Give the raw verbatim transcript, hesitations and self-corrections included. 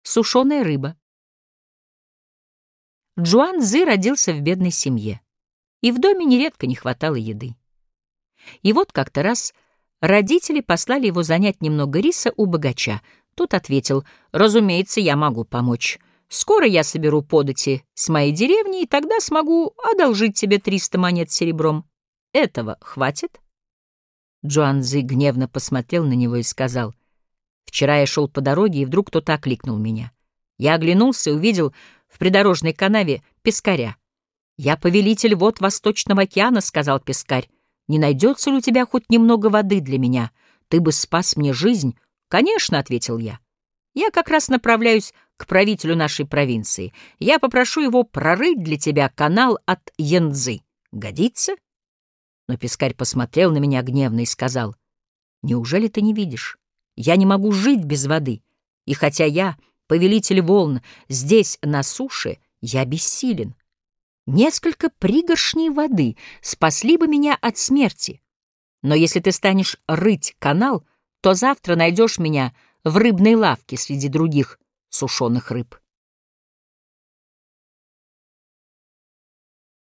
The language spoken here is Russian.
Сушеная рыба. Джуан Цзы родился в бедной семье, и в доме нередко не хватало еды. И вот как-то раз родители послали его занять немного риса у богача. Тот ответил: «Разумеется, я могу помочь. Скоро я соберу подати с моей деревни, и тогда смогу одолжить тебе триста монет серебром. Этого хватит?» Джуан Цзы гневно посмотрел на него и сказал: «Вчера я шел по дороге, и вдруг кто-то окликнул меня. Я оглянулся и увидел в придорожной канаве пескаря. «Я повелитель вод Восточного океана», — сказал пескарь. «Не найдется ли у тебя хоть немного воды для меня? Ты бы спас мне жизнь». «Конечно», — ответил я. «Я как раз направляюсь к правителю нашей провинции. Я попрошу его прорыть для тебя канал от Янцзы. Годится?» Но пескарь посмотрел на меня гневно и сказал: «Неужели ты не видишь? Я не могу жить без воды, и хотя я повелитель волн здесь, на суше, я бессилен. Несколько пригоршней воды спасли бы меня от смерти. Но если ты станешь рыть канал, то завтра найдешь меня в рыбной лавке среди других сушеных рыб».